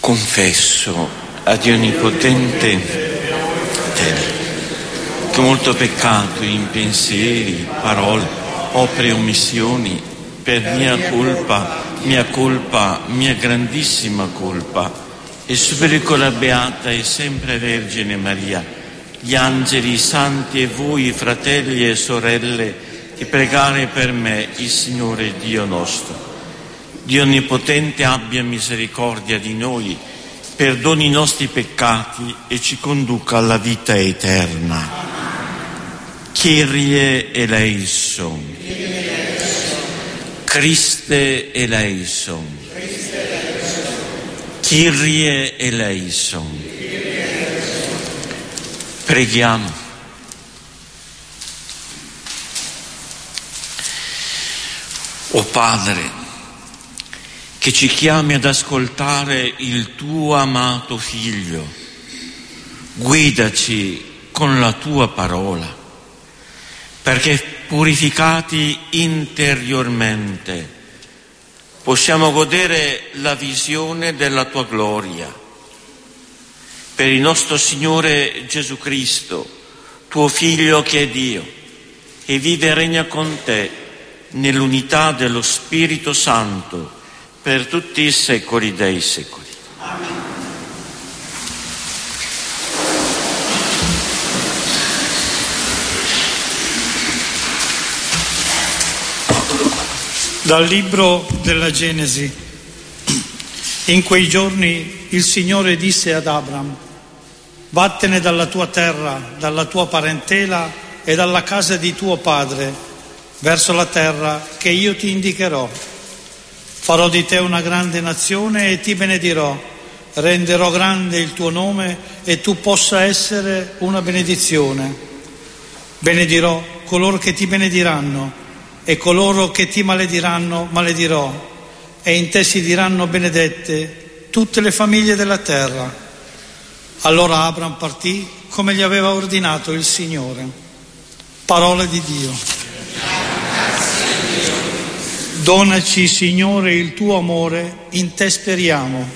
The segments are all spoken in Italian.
Confesso a Dio Onnipotente che molto peccato in pensieri, parole, opere e omissioni, per mia colpa, mia grandissima colpa, e supplico la Beata e sempre Vergine Maria, gli angeli, i santi e voi, fratelli e sorelle, di pregare per me il Signore Dio nostro. Dio Onnipotente abbia misericordia di noi, perdoni i nostri peccati e ci conduca alla vita eterna. Kyrie eleison. Christe eleison. Kyrie eleison. Preghiamo. O Padre, che ci chiami ad ascoltare il tuo amato Figlio, guidaci con la tua parola, perché purificati interiormente possiamo godere la visione della tua gloria. Per il nostro Signore Gesù Cristo, tuo Figlio che è Dio, e vive e regna con te nell'unità dello Spirito Santo, per tutti i secoli dei secoli. Amen. Dal libro della Genesi. In quei giorni il Signore disse ad Abram: vattene dalla tua terra, dalla tua parentela e dalla casa di tuo padre, verso la terra che io ti indicherò. Farò di te una grande nazione e ti benedirò, renderò grande il tuo nome e tu possa essere una benedizione. Benedirò coloro che ti benediranno e coloro che ti malediranno maledirò, e in te si diranno benedette tutte le famiglie della terra. Allora Abram partì come gli aveva ordinato il Signore. Parola di Dio. Donaci, Signore, il tuo amore, in te speriamo.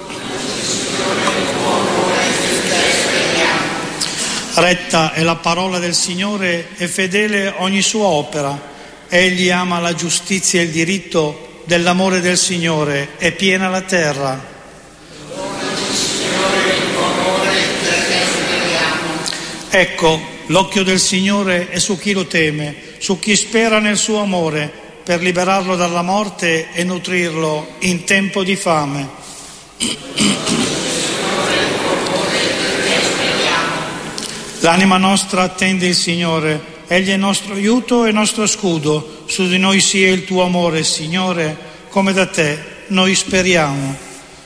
Retta è la parola del Signore e fedele ogni sua opera. Egli ama la giustizia e il diritto, dell'amore del Signore è piena la terra. Donaci, Signore, il tuo amore, in te speriamo. Ecco, l'occhio del Signore è su chi lo teme, su chi spera nel suo amore, per liberarlo dalla morte e nutrirlo in tempo di fame. L'anima nostra attende il Signore, Egli è nostro aiuto e nostro scudo. Su di noi sia il tuo amore, Signore, come da te noi speriamo.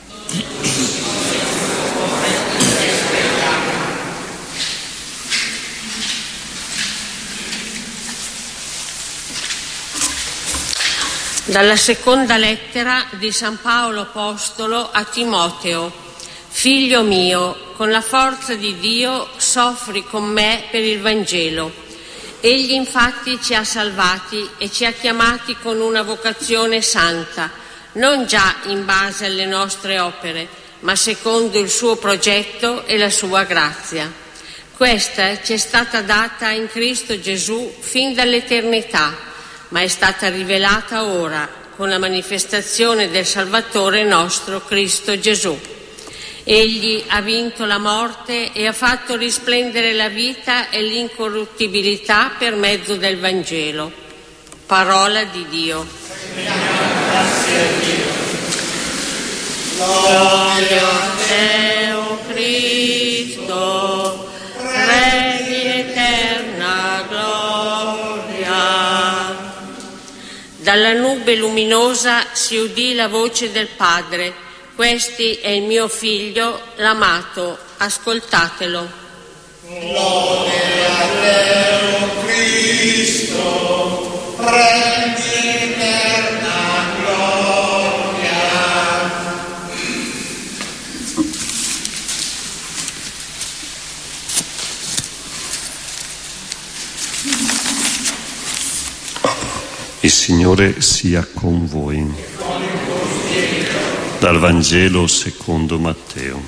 Dalla seconda lettera di San Paolo Apostolo a Timoteo. Figlio mio, con la forza di Dio soffri con me per il Vangelo. Egli infatti ci ha salvati e ci ha chiamati con una vocazione santa, non già in base alle nostre opere, ma secondo il suo progetto e la sua grazia. Questa ci è stata data in Cristo Gesù fin dall'eternità, ma è stata rivelata ora con la manifestazione del Salvatore nostro Cristo Gesù. Egli ha vinto la morte e ha fatto risplendere la vita e l'incorruttibilità per mezzo del Vangelo. Parola di Dio. Grazie a Dio. Gloria a te, o Cristo, regni eterna gloria. Dalla nube luminosa si udì la voce del Padre: questi è il mio figlio, l'amato, ascoltatelo. Gloria a te, o Cristo, regni eterna gloria. Il Signore sia con voi. Dal Vangelo secondo Matteo.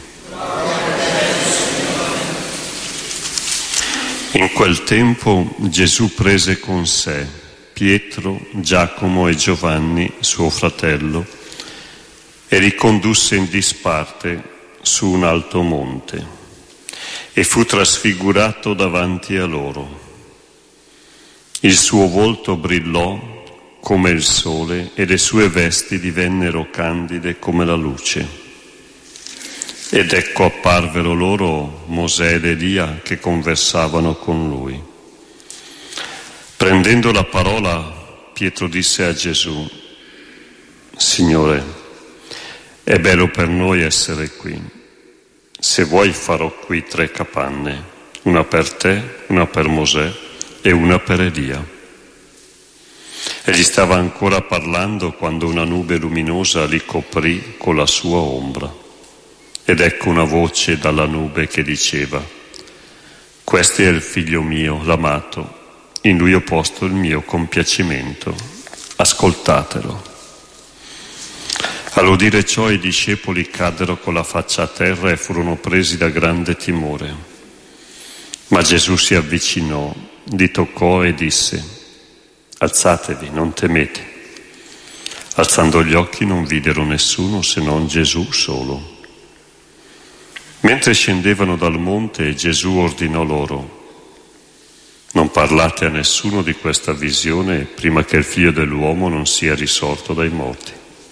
In quel tempo Gesù prese con sé Pietro, Giacomo e Giovanni, suo fratello, e li condusse in disparte su un alto monte e fu trasfigurato davanti a loro. Il suo volto brillò come il sole e le sue vesti divennero candide come la luce. Ed ecco apparvero loro Mosè ed Elia che conversavano con lui. Prendendo la parola, Pietro disse a Gesù: Signore, è bello per noi essere qui. Se vuoi farò qui 3 capanne, una per te, una per Mosè e una per Elia. Egli stava ancora parlando quando una nube luminosa li coprì con la sua ombra. Ed ecco una voce dalla nube che diceva: Questo è il figlio mio, l'amato, in lui ho posto il mio compiacimento. Ascoltatelo. All'udire ciò i discepoli caddero con la faccia a terra e furono presi da grande timore. Ma Gesù si avvicinò, li toccò e disse: Alzatevi, non temete. Alzando gli occhi non videro nessuno se non Gesù solo. Mentre scendevano dal monte, Gesù ordinò loro: Non parlate a nessuno di questa visione prima che il Figlio dell'uomo non sia risorto dai morti.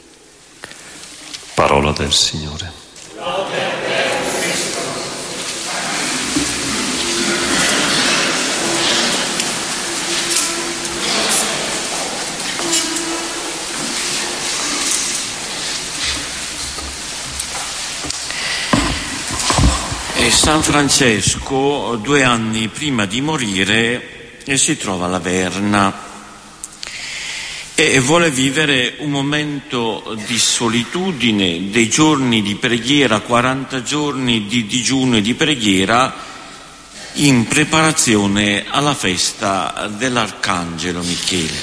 Parola del Signore. San Francesco, 2 anni prima di morire, si trova alla Verna e vuole vivere un momento di solitudine, dei giorni di preghiera, 40 giorni di digiuno e di preghiera in preparazione alla festa dell'Arcangelo Michele.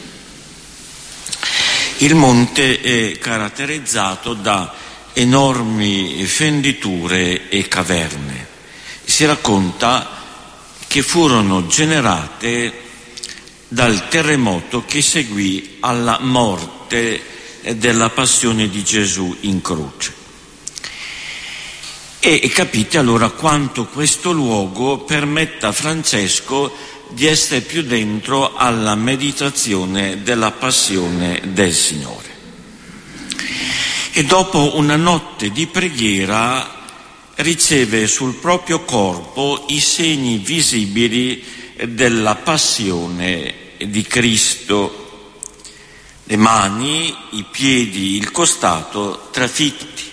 Il monte è caratterizzato da enormi fenditure e caverne. Si racconta che furono generate dal terremoto che seguì alla morte della passione di Gesù in croce. E capite allora quanto questo luogo permetta a Francesco di essere più dentro alla meditazione della passione del Signore. E dopo una notte di preghiera riceve sul proprio corpo i segni visibili della passione di Cristo: le mani, i piedi, il costato trafitti.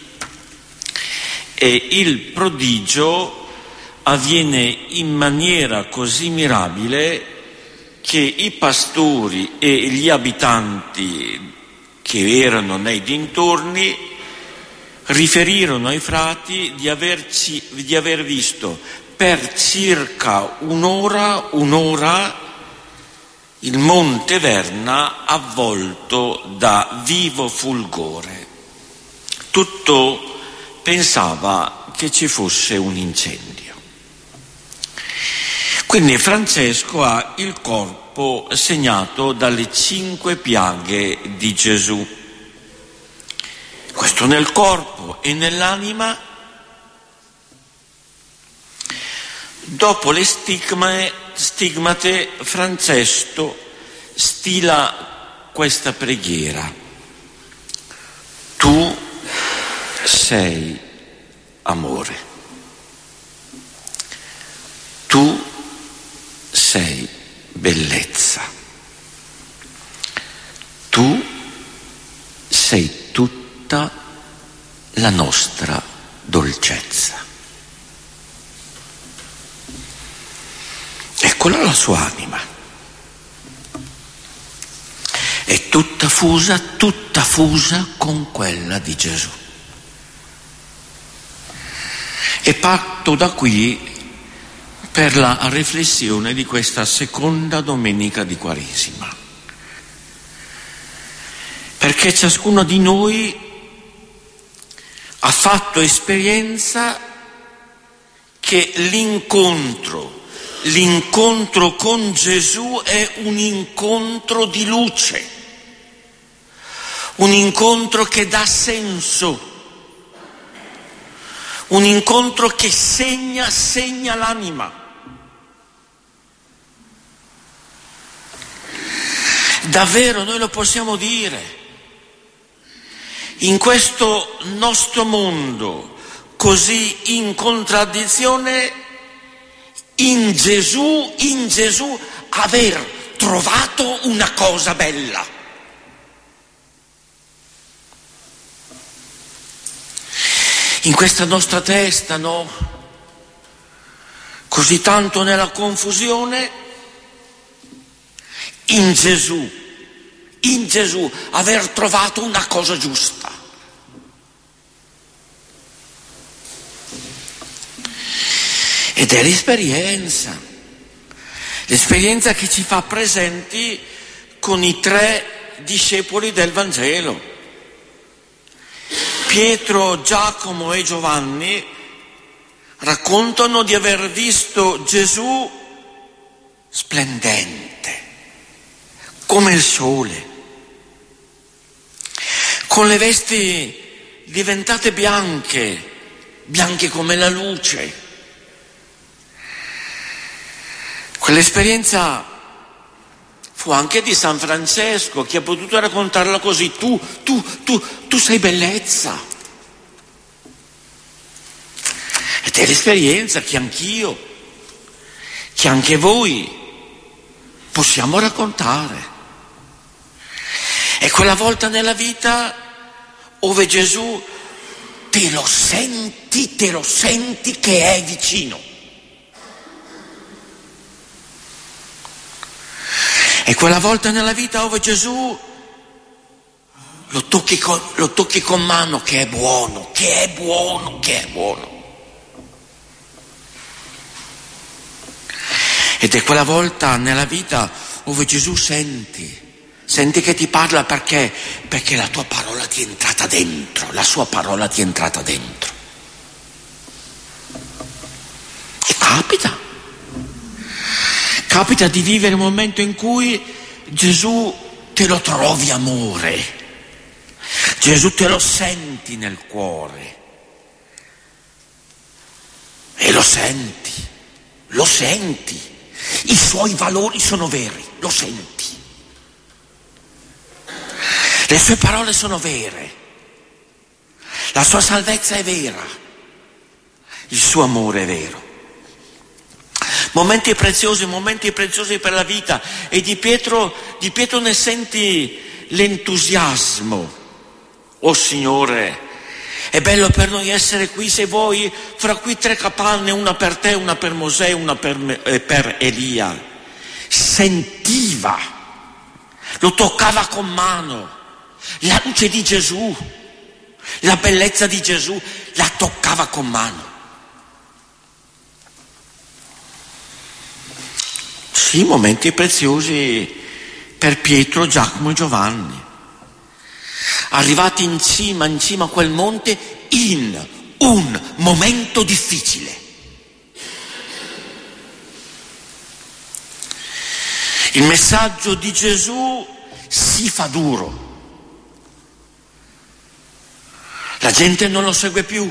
E il prodigio avviene in maniera così mirabile che i pastori e gli abitanti che erano nei dintorni riferirono ai frati di aver visto per circa un'ora il Monte Verna avvolto da vivo fulgore. Tutto pensava che ci fosse un incendio. Quindi Francesco ha il corpo segnato dalle 5 piaghe di Gesù. Questo nel corpo e nell'anima. Dopo le stigmate, Francesco stila questa preghiera: Tu sei amore. Tu sei bellezza. Tu sei tutta la nostra dolcezza. Eccola la sua anima. È tutta fusa con quella di Gesù. E parto da qui per la riflessione di questa seconda domenica di Quaresima. Perché ciascuno di noi ha fatto esperienza che l'incontro con Gesù è un incontro di luce, un incontro che dà senso, un incontro che segna l'anima. Davvero noi lo possiamo dire. In questo nostro mondo così in contraddizione, in Gesù aver trovato una cosa bella. In questa nostra testa, no? Così tanto nella confusione, in Gesù aver trovato una cosa giusta. Ed è l'esperienza che ci fa presenti con i 3 discepoli del Vangelo. Pietro, Giacomo e Giovanni raccontano di aver visto Gesù splendente, come il sole, con le vesti diventate bianche come la luce. Quell'esperienza fu anche di San Francesco, che ha potuto raccontarla così: tu sei bellezza. Ed è l'esperienza che anch'io, che anche voi possiamo raccontare. È quella volta nella vita dove Gesù te lo senti che è vicino. È quella volta nella vita dove Gesù lo tocchi con mano, che è buono. Ed è quella volta nella vita dove Gesù senti che ti parla perché la tua parola ti è entrata dentro, la sua parola ti è entrata dentro. E capita di vivere un momento in cui Gesù te lo trovi amore, Gesù te lo senti nel cuore e lo senti, i suoi valori sono veri, lo senti, le sue parole sono vere, la sua salvezza è vera, il suo amore è vero. Momenti preziosi per la vita, e di Pietro ne senti l'entusiasmo. Oh Signore, è bello per noi essere qui, se vuoi, fra qui 3 capanne, una per te, una per Mosè, una per Elia. Sentiva, lo toccava con mano, la luce di Gesù, la bellezza di Gesù, la toccava con mano. Sì, momenti preziosi per Pietro, Giacomo e Giovanni, arrivati in cima a quel monte in un momento difficile. Il messaggio di Gesù si fa duro, la gente non lo segue più,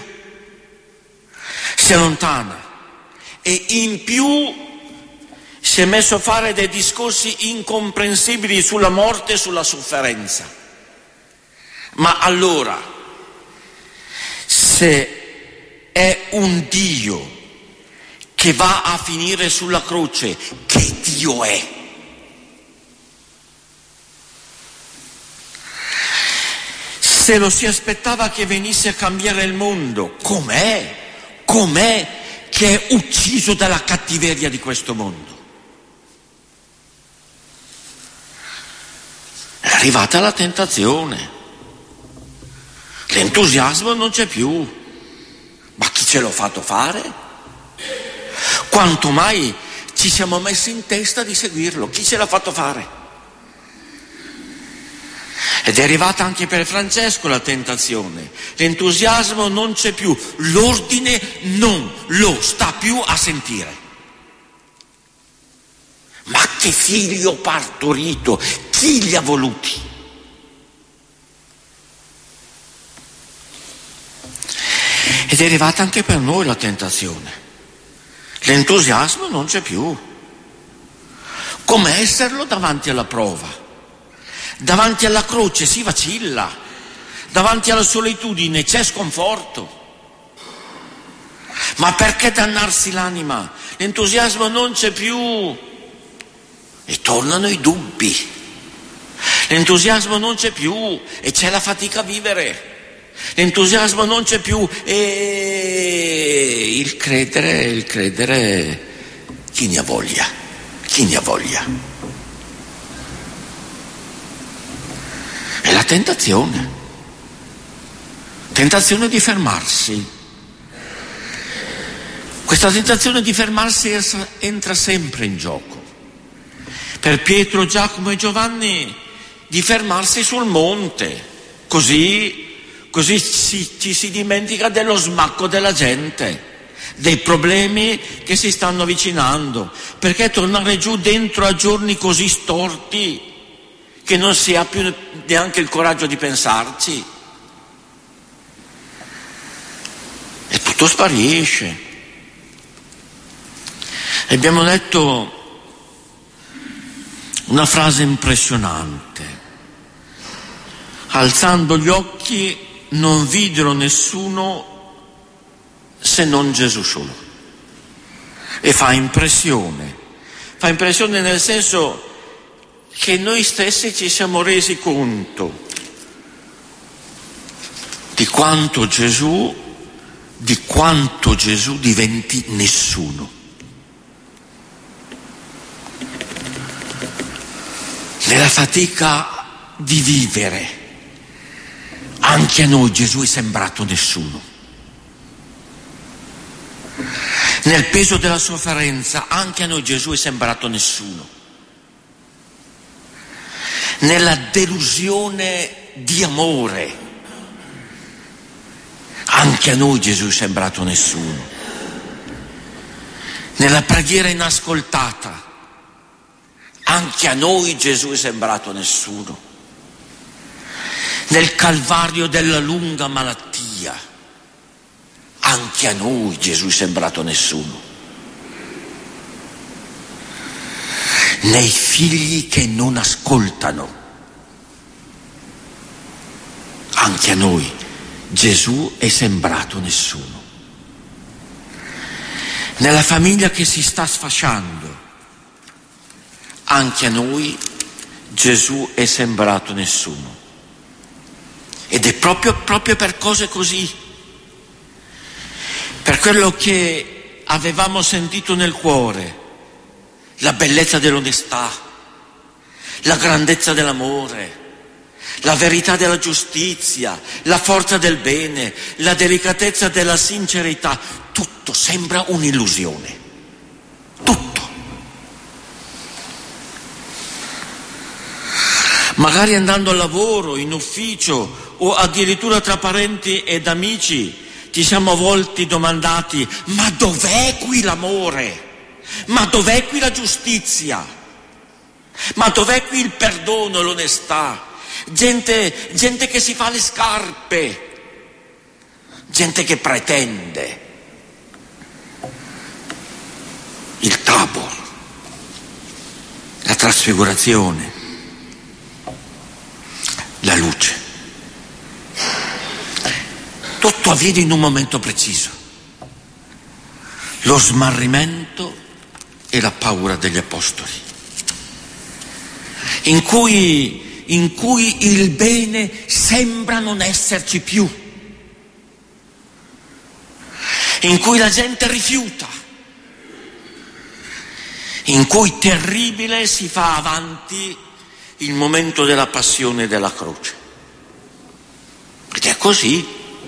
si allontana, e in più si è messo a fare dei discorsi incomprensibili sulla morte e sulla sofferenza. Ma allora, se è un Dio che va a finire sulla croce, che Dio è? Se lo si aspettava che venisse a cambiare il mondo, com'è che è ucciso dalla cattiveria di questo mondo? È arrivata la tentazione, l'entusiasmo non c'è più, ma chi ce l'ha fatto fare? Quanto mai ci siamo messi in testa di seguirlo? Chi ce l'ha fatto fare? Ed è arrivata anche per Francesco la tentazione. L'entusiasmo non c'è più, l'ordine non lo sta più a sentire. Ma che figlio partorito, chi li ha voluti? Ed è arrivata anche per noi la tentazione. L'entusiasmo non c'è più. Come esserlo davanti alla prova? Davanti alla croce si vacilla, davanti alla solitudine c'è sconforto. Ma perché dannarsi l'anima? L'entusiasmo non c'è più e tornano i dubbi. L'entusiasmo non c'è più e c'è la fatica a vivere. L'entusiasmo non c'è più e il credere, chi ne ha voglia? Chi ne ha voglia? È la tentazione di fermarsi. Questa tentazione di fermarsi entra sempre in gioco. Per Pietro, Giacomo e Giovanni di fermarsi sul monte, così ci si dimentica dello smacco della gente, dei problemi che si stanno avvicinando, perché tornare giù dentro a giorni così storti che non si ha più neanche il coraggio di pensarci, e tutto sparisce. Abbiamo letto una frase impressionante: alzando gli occhi non videro nessuno se non Gesù solo. E fa impressione nel senso che noi stessi ci siamo resi conto di quanto Gesù diventi nessuno. Nella fatica di vivere, anche a noi Gesù è sembrato nessuno. Nel peso della sofferenza, anche a noi Gesù è sembrato nessuno. Nella delusione di amore, anche a noi Gesù è sembrato nessuno. Nella preghiera inascoltata, anche a noi Gesù è sembrato nessuno. Nel calvario della lunga malattia, anche a noi Gesù è sembrato nessuno. Nei figli che non ascoltano, anche a noi Gesù è sembrato nessuno. Nella famiglia che si sta sfasciando, anche a noi Gesù è sembrato nessuno. Ed è proprio per cose così, per quello che avevamo sentito nel cuore, la bellezza dell'onestà, la grandezza dell'amore, la verità della giustizia, la forza del bene, la delicatezza della sincerità, tutto sembra un'illusione. Tutto. Magari andando al lavoro, in ufficio o addirittura tra parenti ed amici ci siamo a volte domandati: ma dov'è qui l'amore? Ma dov'è qui la giustizia? Ma dov'è qui il perdono e l'onestà? Gente che si fa le scarpe, gente che pretende. Il Tabor, la trasfigurazione, la luce. Tutto avviene in un momento preciso. Lo smarrimento e la paura degli apostoli, in cui il bene sembra non esserci più, in cui la gente rifiuta, in cui terribile si fa avanti il momento della passione e della croce. Ed è così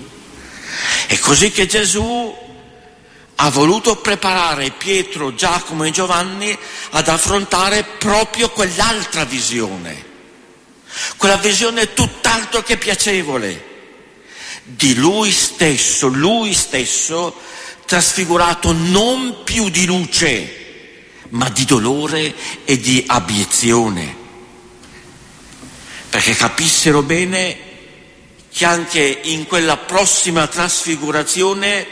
che Gesù ha voluto preparare Pietro, Giacomo e Giovanni ad affrontare proprio quell'altra visione, quella visione tutt'altro che piacevole di lui stesso trasfigurato non più di luce, ma di dolore e di abiezione, perché capissero bene che anche in quella prossima trasfigurazione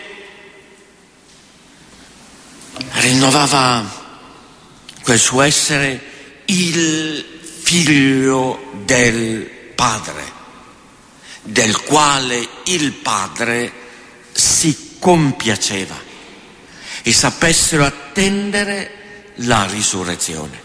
rinnovava quel suo essere il figlio del Padre, del quale il Padre si compiaceva, e sapessero attendere la risurrezione.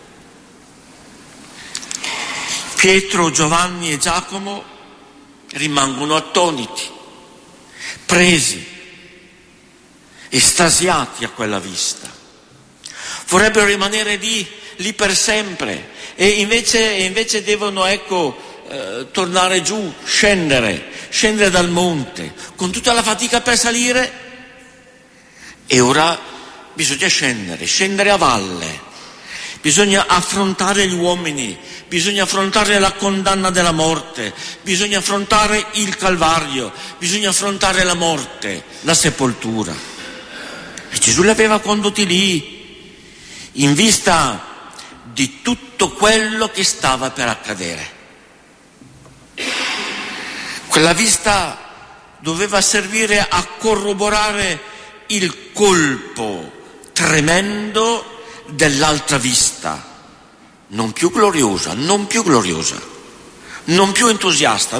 Pietro, Giovanni e Giacomo rimangono attoniti, presi, estasiati a quella vista. Vorrebbero rimanere lì per sempre, e invece devono, tornare giù, scendere dal monte, con tutta la fatica per salire, e ora bisogna scendere a valle, bisogna affrontare gli uomini, bisogna affrontare la condanna della morte, bisogna affrontare il Calvario, bisogna affrontare la morte, la sepoltura. E Gesù li aveva condotti lì, in vista di tutto quello che stava per accadere. Quella vista doveva servire a corroborare il colpo tremendo dell'altra vista, non più gloriosa, non più entusiasta,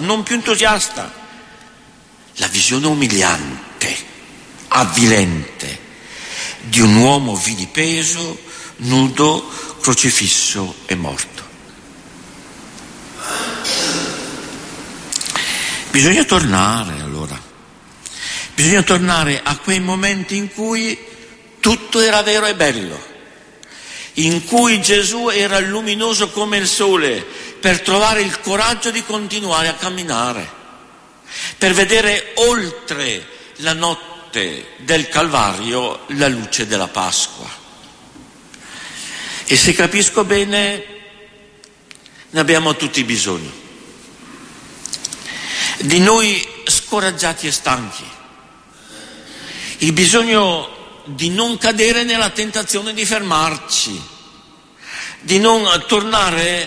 la visione umiliante, avvilente di un uomo vilipeso, nudo, crocifisso e morto. Bisogna tornare a quei momenti in cui tutto era vero e bello, in cui Gesù era luminoso come il sole, per trovare il coraggio di continuare a camminare, per vedere oltre la notte del Calvario la luce della Pasqua. E se capisco bene, ne abbiamo tutti bisogno. Di noi scoraggiati e stanchi, il bisogno di non cadere nella tentazione di fermarci, di non tornare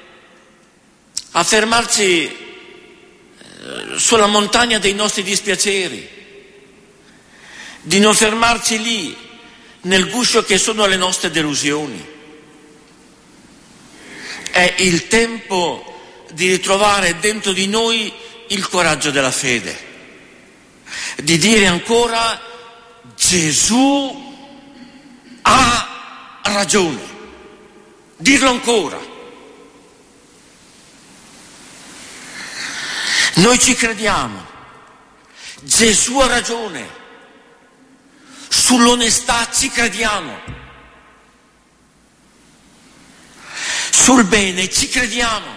a fermarci sulla montagna dei nostri dispiaceri, di non fermarci lì nel guscio che sono le nostre delusioni. È il tempo di ritrovare dentro di noi il coraggio della fede, di dire ancora: Gesù ha ragione, dirlo ancora. Noi ci crediamo, Gesù ha ragione, sull'onestà ci crediamo, sul bene ci crediamo.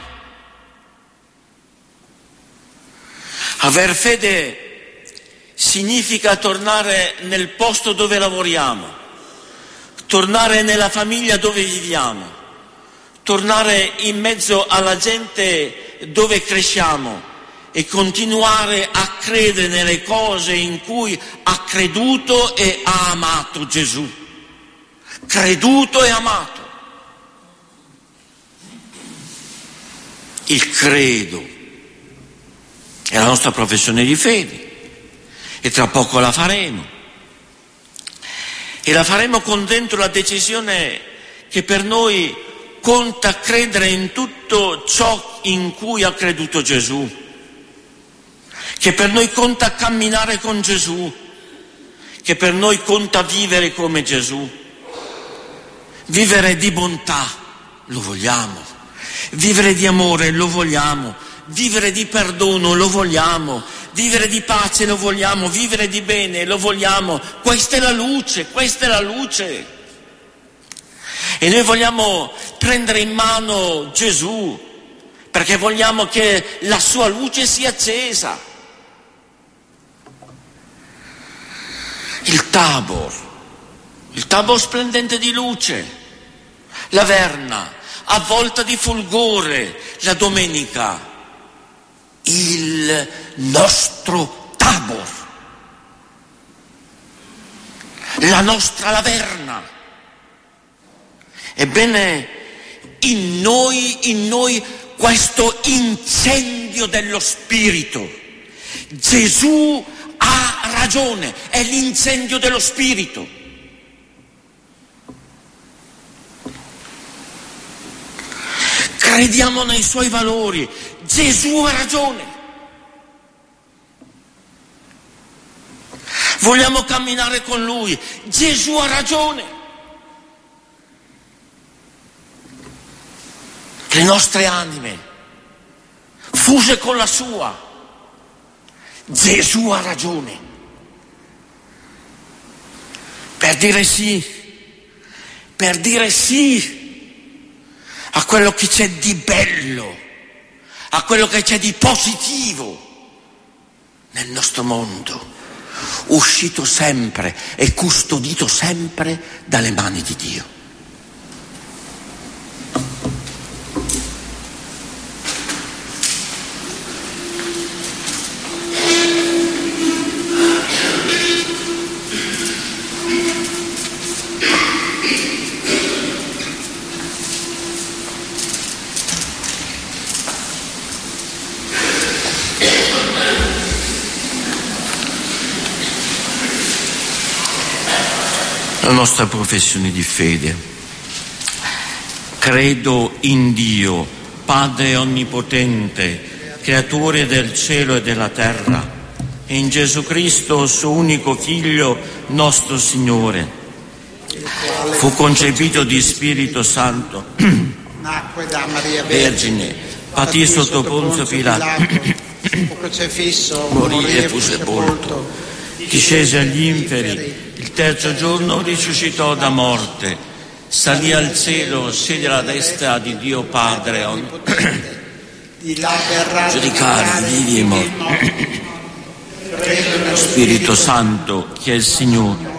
Aver fede significa tornare nel posto dove lavoriamo, tornare nella famiglia dove viviamo, tornare in mezzo alla gente dove cresciamo e continuare a credere nelle cose in cui ha creduto e ha amato Gesù. Creduto e amato. Il credo è la nostra professione di fede, e tra poco la faremo, e la faremo con dentro la decisione che per noi conta credere in tutto ciò in cui ha creduto Gesù, che per noi conta camminare con Gesù, che per noi conta vivere come Gesù. Vivere di bontà lo vogliamo, vivere di amore lo vogliamo, vivere di perdono lo vogliamo, vivere di pace lo vogliamo, vivere di bene lo vogliamo. Questa è la luce, E noi vogliamo prendere in mano Gesù, perché vogliamo che la sua luce sia accesa. Il Tabor splendente di luce, la Verna avvolta di fulgore la domenica, il nostro Tabor, la nostra Laverna. Ebbene, in noi questo incendio dello Spirito. Gesù ha ragione, è l'incendio dello Spirito. Crediamo nei suoi valori, Gesù ha ragione. Vogliamo camminare con lui, Gesù ha ragione. Le nostre anime, fuse con la sua, Gesù ha ragione. Per dire sì a quello che c'è di bello, a quello che c'è di positivo nel nostro mondo, uscito sempre e custodito sempre dalle mani di Dio. La nostra professione di fede. Credo in Dio, Padre onnipotente, creatore del cielo e della terra, e in Gesù Cristo, suo unico Figlio, nostro Signore. Fu concepito di Spirito Santo, nacque da Maria Vergine, patì sotto Ponzio Pilato, fu crocifisso, morì e fu sepolto, discese agli inferi, il terzo giorno risuscitò da morte, salì al cielo, siede alla destra di Dio Padre, giudicare i vivi e i morti. Spirito Santo, che è il Signore,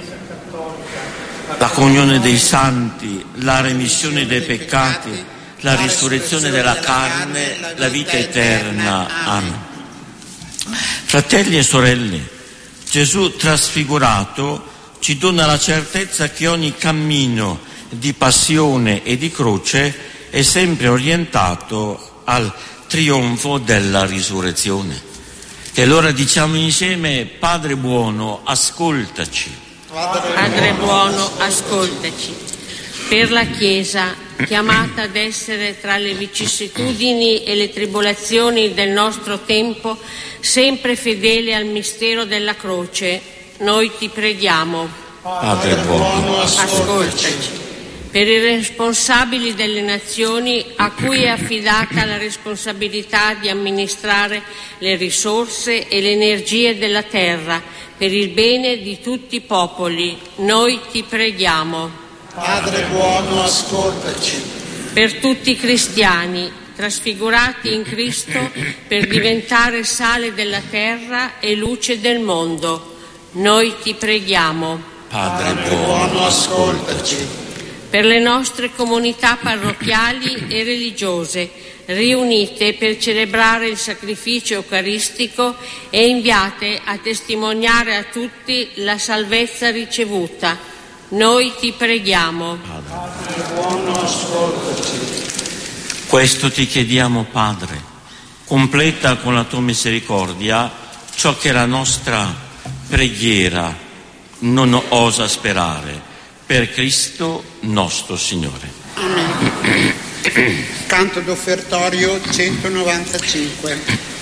la comunione dei santi, la remissione dei peccati, la risurrezione della carne, la vita eterna. Amen. Fratelli e sorelle, Gesù trasfigurato ci dona la certezza che ogni cammino di passione e di croce è sempre orientato al trionfo della risurrezione. E allora diciamo insieme: Padre buono, ascoltaci. Padre buono, ascoltaci. Per la Chiesa, chiamata ad essere tra le vicissitudini e le tribolazioni del nostro tempo, sempre fedele al mistero della croce, noi ti preghiamo. Padre buono, Ascoltaci. Per i responsabili delle nazioni a cui è affidata la responsabilità di amministrare le risorse e le energie della terra per il bene di tutti i popoli, noi ti preghiamo. Padre buono, ascoltaci. Per tutti i cristiani trasfigurati in Cristo per diventare sale della terra e luce del mondo, noi ti preghiamo. Padre buono, ascoltaci. Per le nostre comunità parrocchiali e religiose riunite per celebrare il sacrificio eucaristico e inviate a testimoniare a tutti la salvezza ricevuta, noi ti preghiamo. Padre buono, ascoltaci. Questo ti chiediamo, Padre, completa con la tua misericordia ciò che la nostra preghiera non osa sperare. Per Cristo nostro Signore. Amen. Canto d'offertorio 195.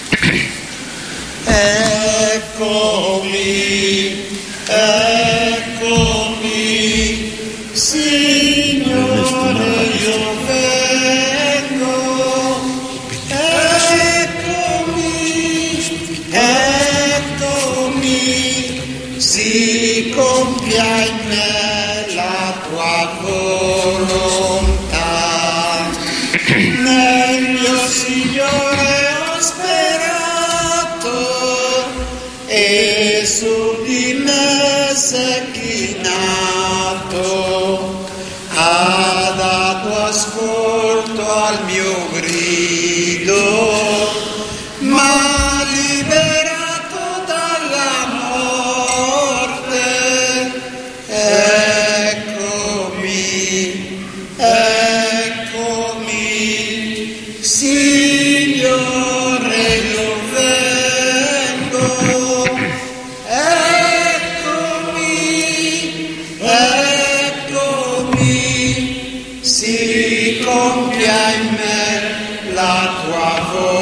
Eccomi, eccomi, Signore, io vengo. Eccomi, eccomi, si compia in me la tua volontà. Nel mio Signore ho sperato e su di me s'è chinato, ha dato ascolto al mio grido, m'ha liberato dalla morte. Eccomi, eccomi, Signore, io vengo. Eccomi, si compia in me la tua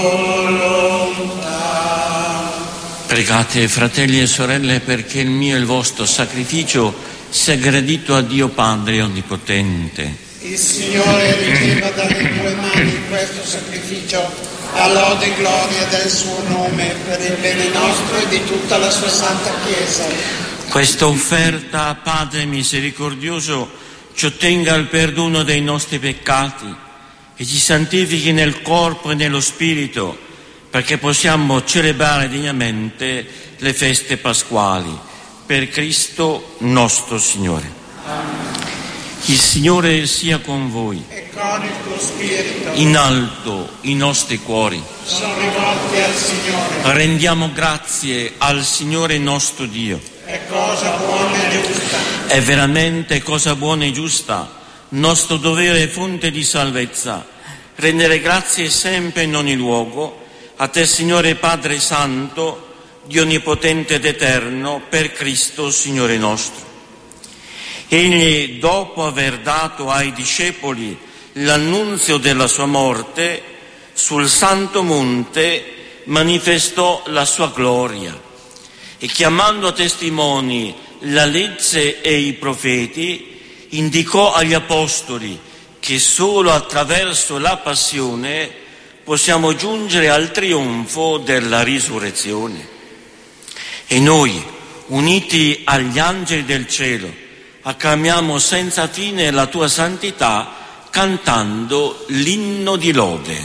volontà. Pregate, fratelli e sorelle, perché il mio e il vostro sacrificio sia gradito a Dio Padre Onnipotente. Il Signore riceva dalle tue mani questo sacrificio a lode e gloria del suo nome, per il bene nostro e di tutta la sua santa Chiesa. Questa offerta, Padre misericordioso, ci ottenga il perdono dei nostri peccati e ci santifichi nel corpo e nello spirito, perché possiamo celebrare degnamente le feste pasquali. Per Cristo nostro Signore. Amen. Il Signore sia con voi. E con il tuo spirito. In alto i nostri cuori. Sono rivolti al Signore. Rendiamo grazie al Signore nostro Dio. È cosa buona e giusta. È veramente cosa buona e giusta, nostro dovere e fonte di salvezza, rendere grazie sempre in ogni luogo a te, Signore Padre Santo, Dio Onnipotente ed Eterno, per Cristo Signore nostro. Egli, dopo aver dato ai discepoli l'annunzio della sua morte, sul Santo Monte manifestò la sua gloria e, chiamando a testimoni la legge e i profeti, indicò agli apostoli che solo attraverso la passione possiamo giungere al trionfo della risurrezione. E noi, uniti agli angeli del cielo, acclamiamo senza fine la tua santità, cantando l'inno di lode.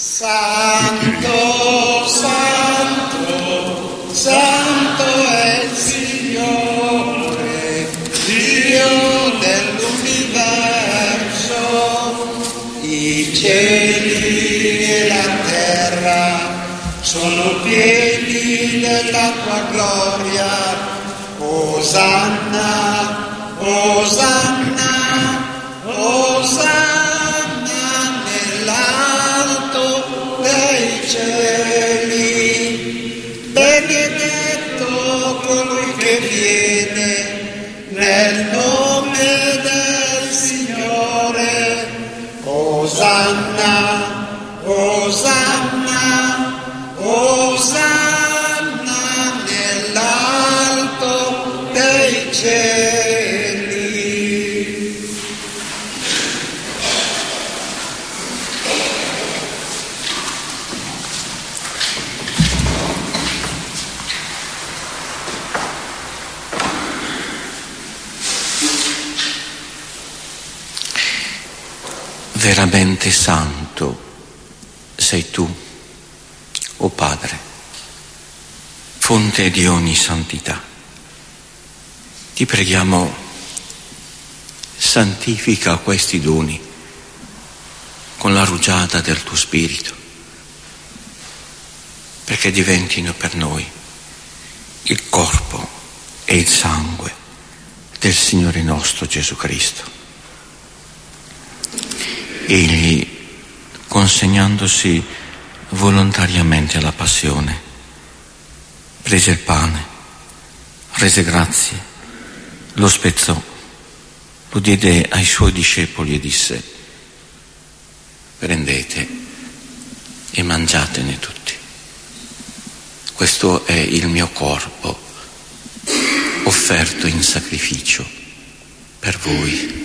Santo, santo, santo è il Signore, Dio dell'universo. I cieli e la terra sono pieni della tua gloria. Osanna, Osanna, Osanna nell'alto dei cieli. Benedetto colui che viene nel nome del Signore. Osanna, Osanna, Osanna nell'alto dei cieli. Veramente santo sei tu, o Padre, fonte di ogni santità. Ti preghiamo, santifica questi doni con la rugiada del tuo Spirito, perché diventino per noi il corpo e il sangue del Signore nostro Gesù Cristo. Egli, consegnandosi volontariamente alla passione, prese il pane, rese grazie, lo spezzò, lo diede ai suoi discepoli e disse: prendete e mangiatene tutti. Questo è il mio corpo, offerto in sacrificio per voi.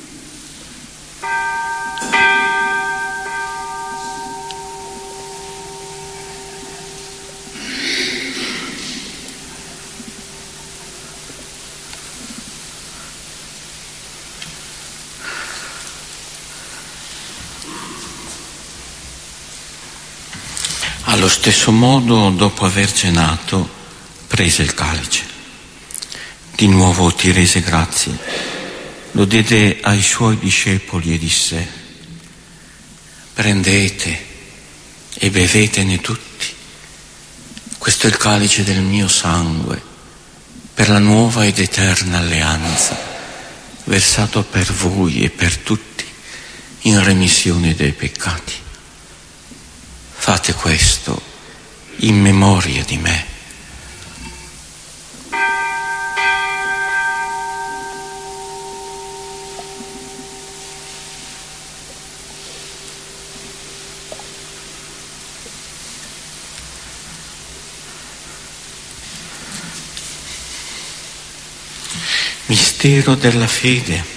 Allo stesso modo, dopo aver cenato, prese il calice. Di nuovo ti rese grazie, lo diede ai suoi discepoli e disse: prendete e bevetene tutti. Questo è il calice del mio sangue, per la nuova ed eterna alleanza, versato per voi e per tutti in remissione dei peccati. Fate questo in memoria di me. Mistero della fede.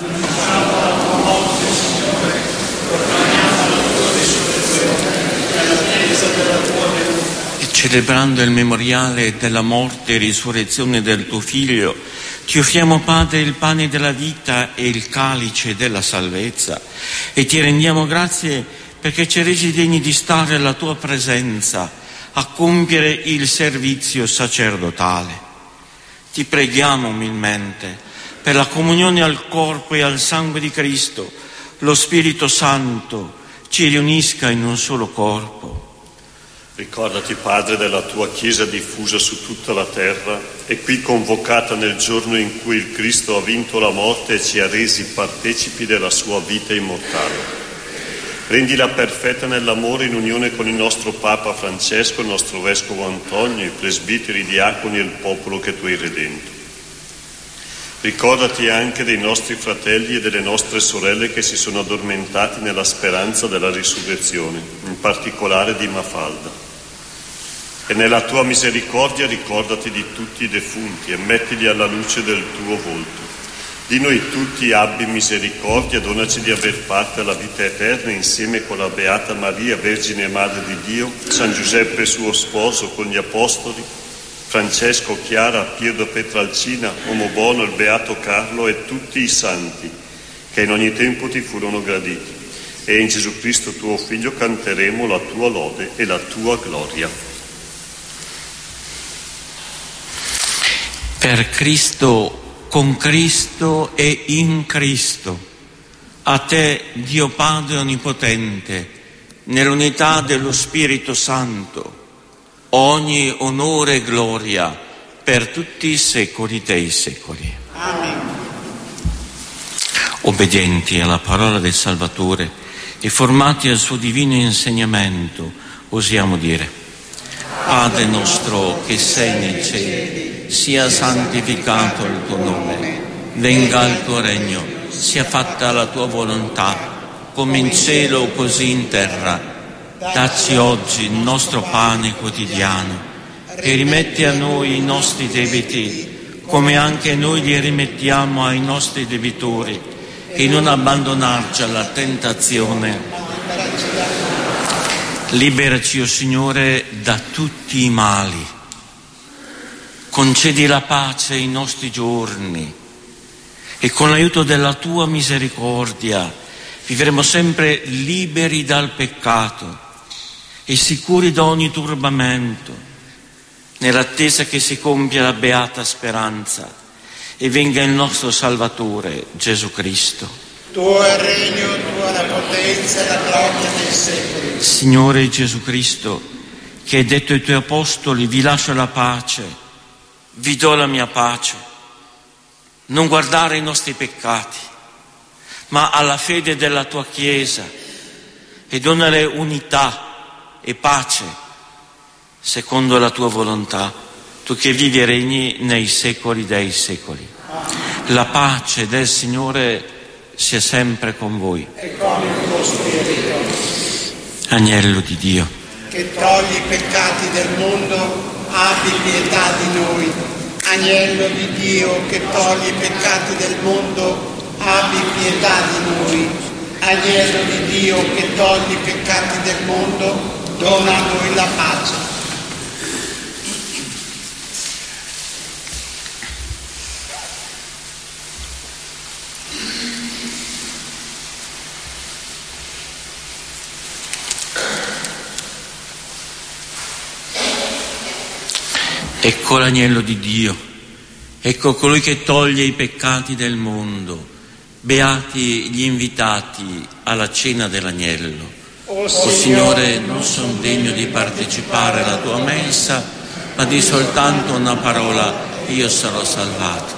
E celebrando il memoriale della morte e risurrezione del tuo Figlio, ti offriamo, Padre, il pane della vita e il calice della salvezza, e ti rendiamo grazie perché ci resi degni di stare alla tua presenza a compiere il servizio sacerdotale. Ti preghiamo umilmente per la comunione al corpo e al sangue di Cristo, lo Spirito Santo ci riunisca in un solo corpo. Ricordati, Padre, della tua Chiesa diffusa su tutta la terra e qui convocata nel giorno in cui il Cristo ha vinto la morte e ci ha resi partecipi della sua vita immortale. Rendila perfetta nell'amore in unione con il nostro Papa Francesco, il nostro Vescovo Antonio, i presbiteri, i diaconi e il popolo che tu hai redento. Ricordati anche dei nostri fratelli e delle nostre sorelle che si sono addormentati nella speranza della risurrezione, in particolare di Mafalda. E nella tua misericordia ricordati di tutti i defunti e mettili alla luce del tuo volto. Di noi tutti abbi misericordia, donaci di aver parte alla vita eterna insieme con la Beata Maria, Vergine e Madre di Dio, San Giuseppe suo sposo con gli Apostoli, Francesco, Chiara, Pietro Petralcina, Uomo Bono, il Beato Carlo e tutti i santi che in ogni tempo ti furono graditi. E in Gesù Cristo tuo Figlio canteremo la tua lode e la tua gloria. Per Cristo, con Cristo e in Cristo, a te, Dio Padre Onnipotente, nell'unità dello Spirito Santo, ogni onore e gloria per tutti i secoli dei secoli. Amen. Obbedienti alla parola del Salvatore e formati al suo divino insegnamento, osiamo dire: Padre nostro che sei nei cieli, sia santificato il tuo nome, venga il tuo regno, sia fatta la tua volontà, come in cielo così in terra. Dacci oggi il nostro pane quotidiano e rimetti a noi i nostri debiti, come anche noi li rimettiamo ai nostri debitori, e non abbandonarci alla tentazione. Liberaci, o Signore, da tutti i mali. Concedi la pace ai nostri giorni e con l'aiuto della tua misericordia vivremo sempre liberi dal peccato e sicuri da ogni turbamento, nell'attesa che si compia la beata speranza e venga il nostro Salvatore, Gesù Cristo. Tuo è il regno, tua la potenza e la gloria dei secoli. Signore Gesù Cristo, che hai detto ai tuoi apostoli: vi lascio la pace, vi do la mia pace, non guardare i nostri peccati, ma alla fede della tua Chiesa, e donare unità e pace secondo la tua volontà, tu che vivi e regni nei secoli dei secoli. La pace del Signore sia sempre con voi. E con il tuo spirito. Agnello di Dio, che togli i peccati del mondo, abbi pietà di noi. Agnello di Dio, che togli i peccati del mondo, abbi pietà di noi. Agnello di Dio, che togli i peccati del mondo, dona a noi la pace. ecco l'agnello di Dio, ecco colui che toglie i peccati del mondo. Beati gli invitati alla cena dell'agnello. O Signore, non sono degno di partecipare alla tua mensa, ma di soltanto una parola io sarò salvato.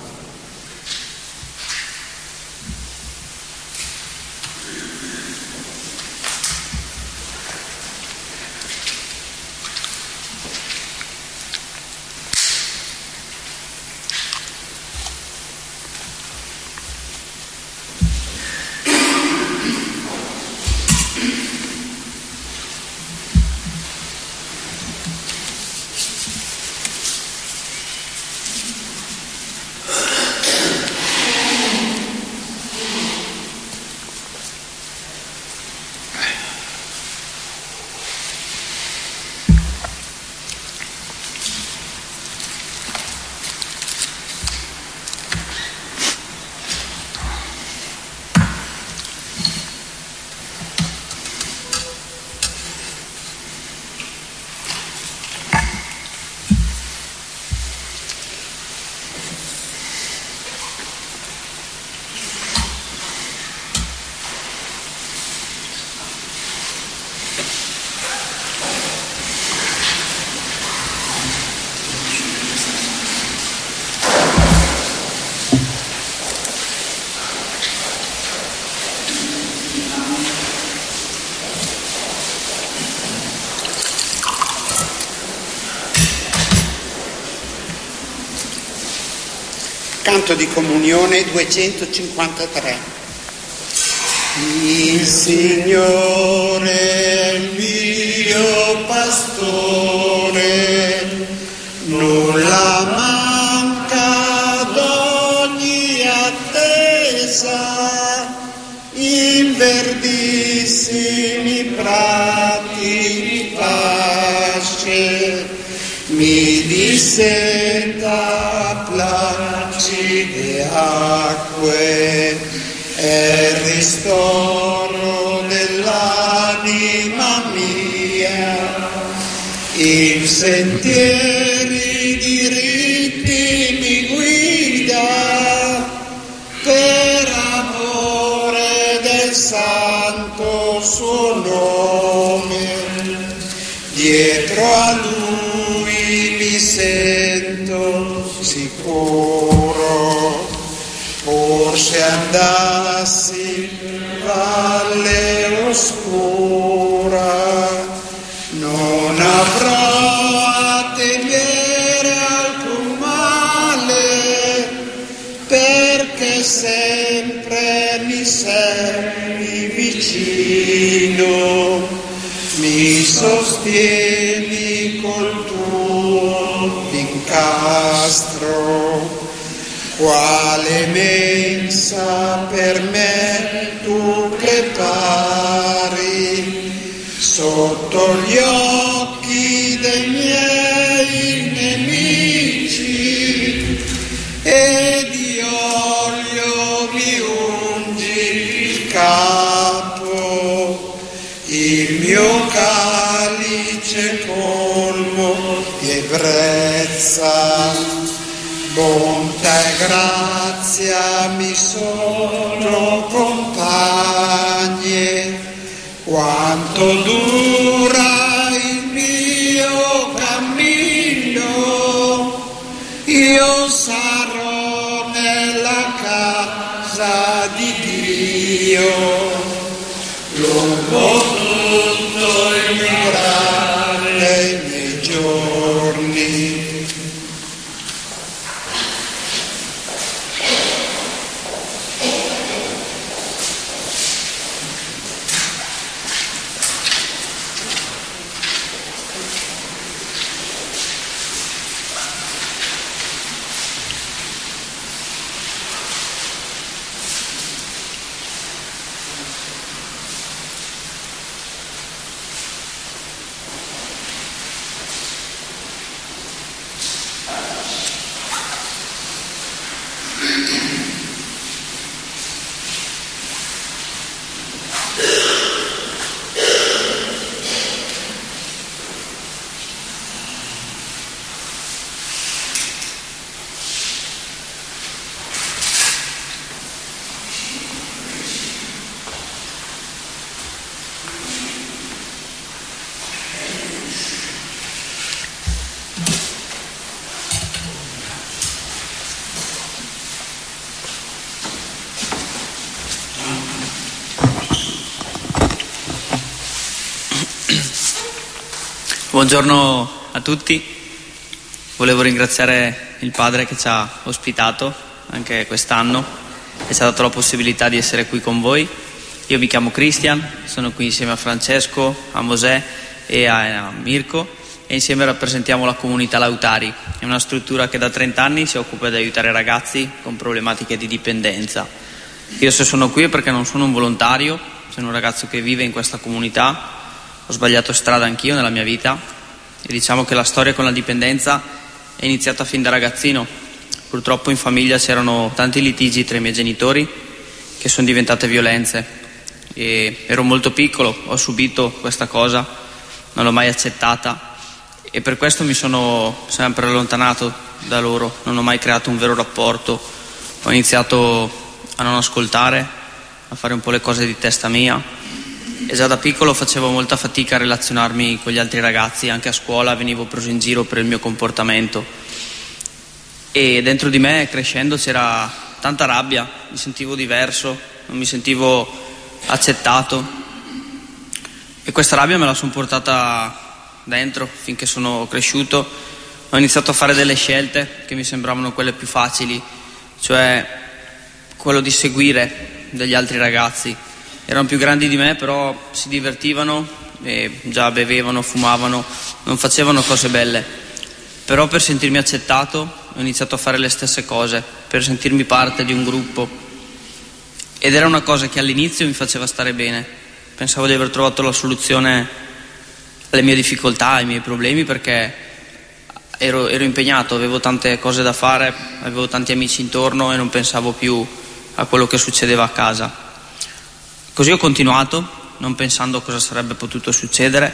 Canto di comunione 253. Il Signore è il mio pastore, nulla manca d'ogni attesa, in verdissimi prati di pace, mi disseta placide acque, è il ristoro dell'anima mia, in sentieri diritti mi guida, per amore del santo suo nome, dietro a lui mi sento sicuro. Forse andassi in valle oscura, non avrò a temere alcun male, perché sempre mi sei vicino, mi sostieni col tuo incastro. Quale mensa per me tu prepari, sotto gli occhi dei miei nemici, e di olio mi ungi il capo, il mio calice colmo di ebbrezza. Bontà e grazia mi sono compagne, quanto dura il mio cammino, io sarò nella casa di Dio, lungo tutto il mirare dei miei giorni. Buongiorno a tutti, volevo ringraziare il Padre che ci ha ospitato anche quest'anno e ci ha dato la possibilità di essere qui con voi. Io mi chiamo Cristian, sono qui insieme a Francesco, a Mosè e a Mirko e insieme rappresentiamo la comunità Lautari. È una struttura che da 30 anni si occupa di aiutare ragazzi con problematiche di dipendenza. Io se sono qui è perché non sono un volontario, sono un ragazzo che vive in questa comunità. Ho sbagliato strada anch'io nella mia vita e diciamo che la storia con la dipendenza è iniziata fin da ragazzino. Purtroppo in famiglia c'erano tanti litigi tra i miei genitori che sono diventate violenze e ero molto piccolo, ho subito questa cosa, non l'ho mai accettata e per questo mi sono sempre allontanato da loro, non ho mai creato un vero rapporto, ho iniziato a non ascoltare, a fare un po' le cose di testa mia. E già da piccolo facevo molta fatica a relazionarmi con gli altri ragazzi, anche a scuola venivo preso in giro per il mio comportamento e dentro di me crescendo c'era tanta rabbia, mi sentivo diverso, non mi sentivo accettato e questa rabbia me la sono portata dentro finché sono cresciuto. Ho iniziato a fare delle scelte che mi sembravano quelle più facili, cioè quello di seguire degli altri ragazzi. Erano più grandi di me, però si divertivano, e già bevevano, fumavano, non facevano cose belle. Però per sentirmi accettato ho iniziato a fare le stesse cose, per sentirmi parte di un gruppo. Ed era una cosa che all'inizio mi faceva stare bene. Pensavo di aver trovato la soluzione alle mie difficoltà, ai miei problemi, perché ero impegnato, avevo tante cose da fare, avevo tanti amici intorno e non pensavo più a quello che succedeva a casa. Così ho continuato, non pensando a cosa sarebbe potuto succedere.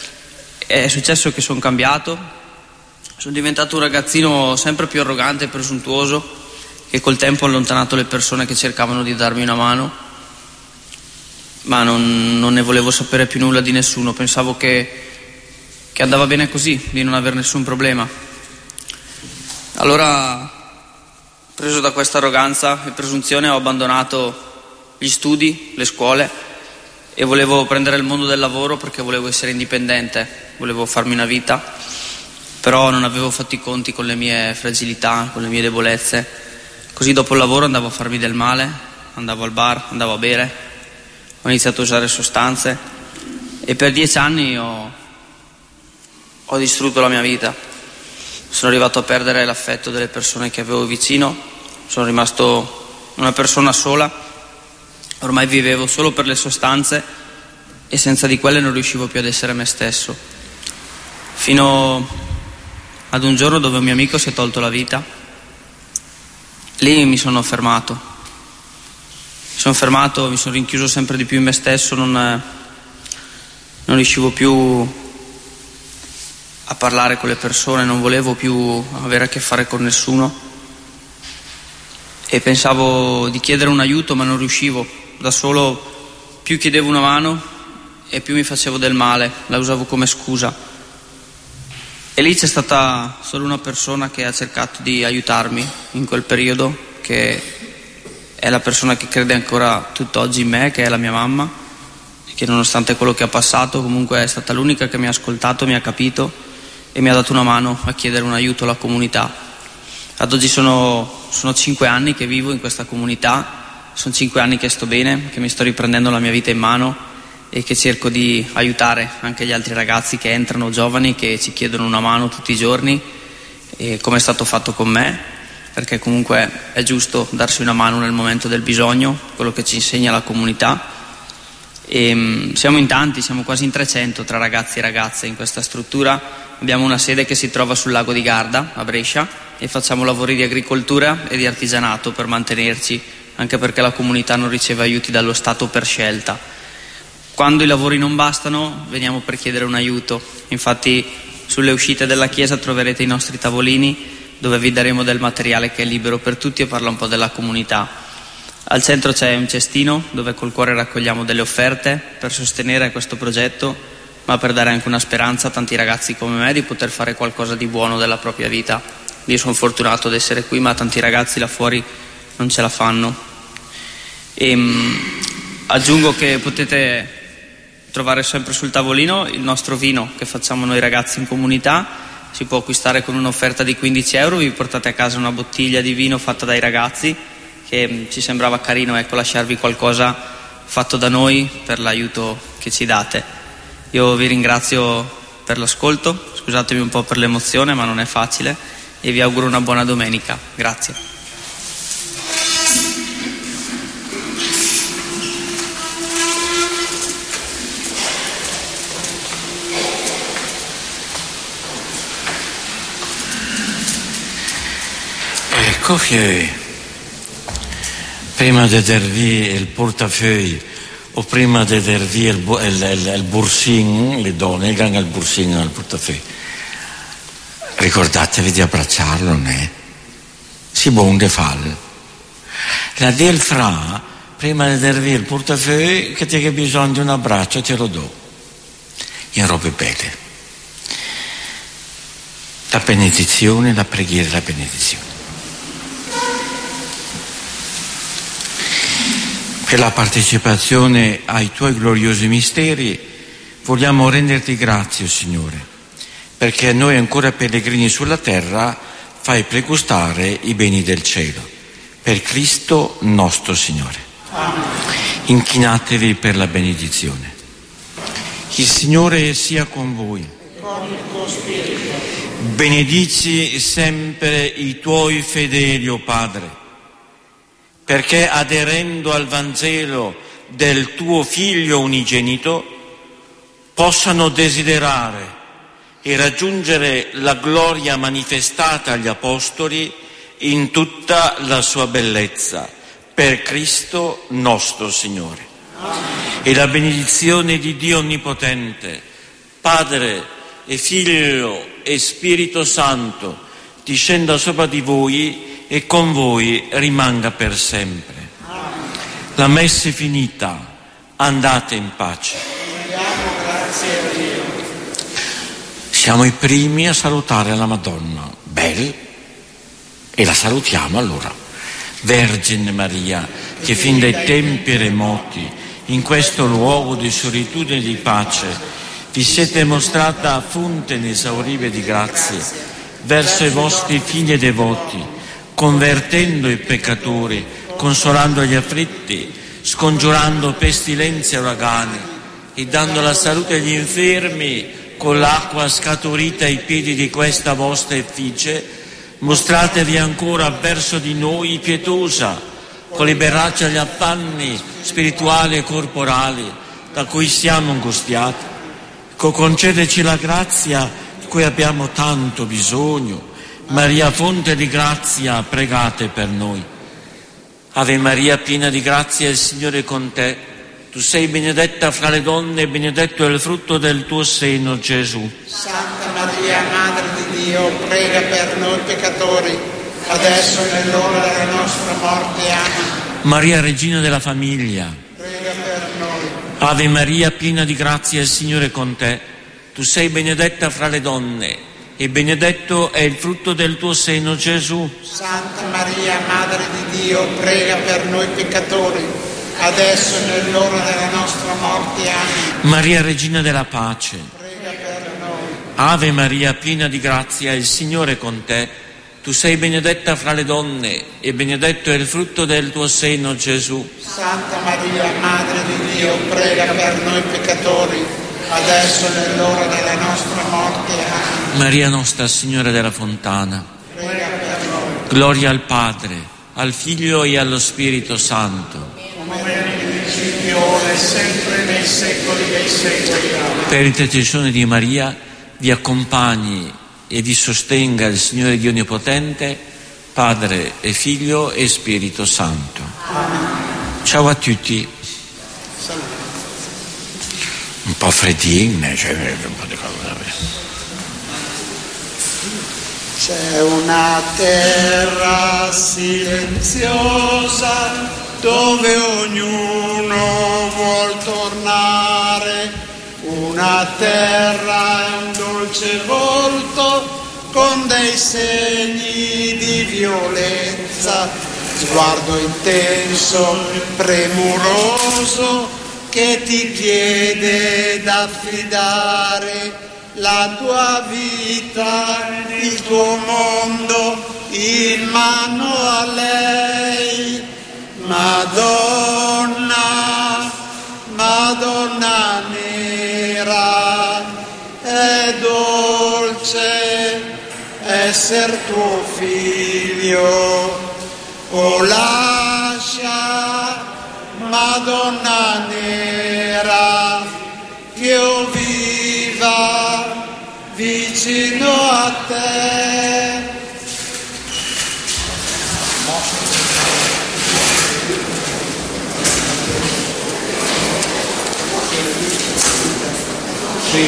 È successo che sono cambiato, sono diventato un ragazzino sempre più arrogante e presuntuoso, che col tempo ha allontanato le persone che cercavano di darmi una mano, ma non ne volevo sapere più nulla di nessuno, pensavo che andava bene così, di non aver nessun problema. Allora, preso da questa arroganza e presunzione, ho abbandonato gli studi, le scuole e volevo prendere il mondo del lavoro perché volevo essere indipendente, volevo farmi una vita, però non avevo fatto i conti con le mie fragilità, con le mie debolezze. Così dopo il lavoro andavo a farmi del male, andavo al bar, andavo a bere, ho iniziato a usare sostanze e per 10 anni ho distrutto la mia vita. Sono arrivato a perdere l'affetto delle persone che avevo vicino, sono rimasto una persona sola. Ormai vivevo solo per le sostanze e senza di quelle non riuscivo più ad essere me stesso. Fino ad un giorno dove un mio amico si è tolto la vita. Lì mi sono fermato. Mi sono rinchiuso sempre di più in me stesso, non riuscivo più a parlare con le persone, non volevo più avere a che fare con nessuno e pensavo di chiedere un aiuto ma non riuscivo. Da solo più chiedevo una mano e più mi facevo del male, la usavo come scusa. E lì c'è stata solo una persona che ha cercato di aiutarmi in quel periodo, che è la persona che crede ancora tutt'oggi in me, che è la mia mamma, che nonostante quello che ha passato comunque è stata l'unica che mi ha ascoltato, mi ha capito e mi ha dato una mano a chiedere un aiuto alla comunità. Ad oggi sono 5 anni che vivo in questa comunità. Sono 5 anni che sto bene, che mi sto riprendendo la mia vita in mano e che cerco di aiutare anche gli altri ragazzi che entrano, giovani, che ci chiedono una mano tutti i giorni, e come è stato fatto con me, perché comunque è giusto darsi una mano nel momento del bisogno, quello che ci insegna la comunità. E siamo in tanti, siamo quasi in 300 tra ragazzi e ragazze in questa struttura. Abbiamo una sede che si trova sul lago di Garda, a Brescia, e facciamo lavori di agricoltura e di artigianato per mantenerci, anche perché la comunità non riceve aiuti dallo Stato per scelta. Quando i lavori non bastano, veniamo per chiedere un aiuto. Infatti sulle uscite della chiesa troverete i nostri tavolini dove vi daremo del materiale che è libero per tutti e parla un po' della comunità. Al centro c'è un cestino dove col cuore raccogliamo delle offerte per sostenere questo progetto, ma per dare anche una speranza a tanti ragazzi come me di poter fare qualcosa di buono della propria vita. Io sono fortunato ad essere qui, ma tanti ragazzi là fuori non ce la fanno. E aggiungo che potete trovare sempre sul tavolino il nostro vino che facciamo noi ragazzi in comunità. Si può acquistare con un'offerta di 15 euro, vi portate a casa una bottiglia di vino fatta dai ragazzi, che ci sembrava carino, ecco, lasciarvi qualcosa fatto da noi per l'aiuto che ci date. Io vi ringrazio per l'ascolto, scusatemi un po' per l'emozione, ma non è facile, e vi auguro una buona domenica. Grazie. Ecco che prima di darvi il portafeuille o prima di darvi il borsin, le donne ganno il borsin al portafeuille, ricordatevi di abbracciarlo, ne? Si buon de farlo. La del fra, prima di darvi il portafeuille, che ti hai bisogno di un abbraccio, te lo do. In robe belle. La benedizione, la preghiera e la benedizione. Per la partecipazione ai tuoi gloriosi misteri vogliamo renderti grazie, Signore, perché a noi ancora pellegrini sulla terra fai pregustare i beni del cielo. Per Cristo nostro Signore. Amen. Inchinatevi per la benedizione. Il Signore sia con voi. Benedici sempre i tuoi fedeli, o Padre, perché aderendo al Vangelo del tuo Figlio unigenito possano desiderare e raggiungere la gloria manifestata agli Apostoli in tutta la sua bellezza, per Cristo nostro Signore. E la benedizione di Dio Onnipotente, Padre e Figlio e Spirito Santo, discenda sopra di voi e con voi rimanga per sempre. La messa è finita, andate in pace. Grazie a Dio. Siamo i primi a salutare la Madonna, bel, e la salutiamo allora. Vergine Maria, che fin dai tempi remoti, in questo luogo di solitudine e di pace, vi siete mostrata fonte inesauribile di grazie verso i vostri figli devoti, convertendo i peccatori, consolando gli afflitti, scongiurando pestilenze e uragani e dando la salute agli infermi con l'acqua scaturita ai piedi di questa vostra effigie, mostratevi ancora verso di noi pietosa, con le braccia agli affanni spirituali e corporali da cui siamo angustiati. Concedeci la grazia di cui abbiamo tanto bisogno. Maria, fonte di grazia, pregate per noi. Ave Maria, piena di grazia, il Signore è con te. Tu sei benedetta fra le donne e benedetto è il frutto del tuo seno, Gesù. Santa Maria, Madre di Dio, prega per noi peccatori, adesso e nell'ora della nostra morte. Amen. Maria, Regina della famiglia, prega per noi. Ave Maria, piena di grazia, il Signore è con te. Tu sei benedetta fra le donne e benedetto è il frutto del tuo seno, Gesù. Santa Maria, Madre di Dio, prega per noi peccatori, adesso e nell'ora della nostra morte. Amen. Maria, Regina della pace, prega per noi. Ave Maria, piena di grazia, il Signore è con te. Tu sei benedetta fra le donne e benedetto è il frutto del tuo seno, Gesù. Santa Maria, Madre di Dio, prega per noi peccatori, adesso e nell'ora della nostra morte. Amen. Maria Nostra Signora della Fontana, prega per noi. Gloria al Padre, al Figlio e allo Spirito Santo. Come nel principio, ora e sempre, nei secoli dei secoli. Amen. Per intercessione di Maria vi accompagni e vi sostenga il Signore Dio Onnipotente, Padre e Figlio e Spirito Santo. Amen. Ciao a tutti. Un po' freddine, cioè un po' di cose. C'è una terra silenziosa dove ognuno vuol tornare, una terra e un dolce volto con dei segni di violenza, sguardo intenso, premuroso, che che ti chiede d'affidare la tua vita, il tuo mondo in mano a lei. Madonna, Madonna nera, è dolce esser tuo figlio. O lascia, Madonna nera, che io viva vicino a te. Sì.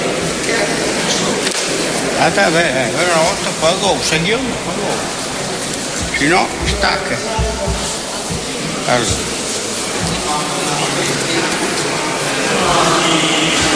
Una volta pagò, seguiamo, pagò. Se no, stacca. Allora.